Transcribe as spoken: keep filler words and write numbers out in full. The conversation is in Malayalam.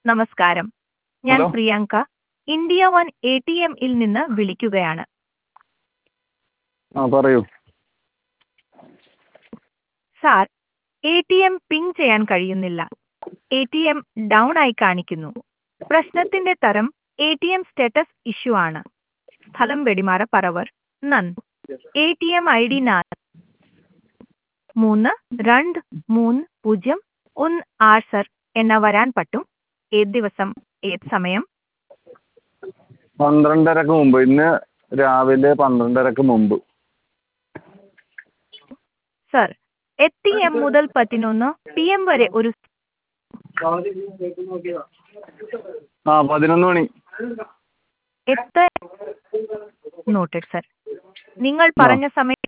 നമസ്കാരം, ഞാൻ hello Priyanka India one A T എമ്മിൽ നിന്ന് വിളിക്കുകയാണ്. ആ പറയൂ. Sir, A T M ping ചെയ്യാൻ കഴിയുന്നില്ല. എ ടി എം ഡൗൺ ആയി കാണിക്കുന്നു. പ്രശ്നത്തിന്റെ തരം A T M status issue ആണ്. സ്ഥലം വെടിമാറ പറവർ നൻ. A T M I D നാല് മൂന്ന് രണ്ട് മൂന്ന് പൂജ്യം ഒന്ന് ആറ് സർ എന്ന വരാൻ പറ്റും. ഏത് ദിവസം ഏത് സമയം? പന്ത്രണ്ടരക്ക് മുമ്പ്, ഇന്ന് രാവിലെ പന്ത്രണ്ടരക്ക് മുമ്പ്. സർ, എട്ട് എം മുതൽ പതിനൊന്ന് പി എം വരെ ഒരു ആ പതിനൊന്ന് മണി. എട്ട് നോട്ടഡ് സർ. നിങ്ങൾ ആ പറഞ്ഞ സമയം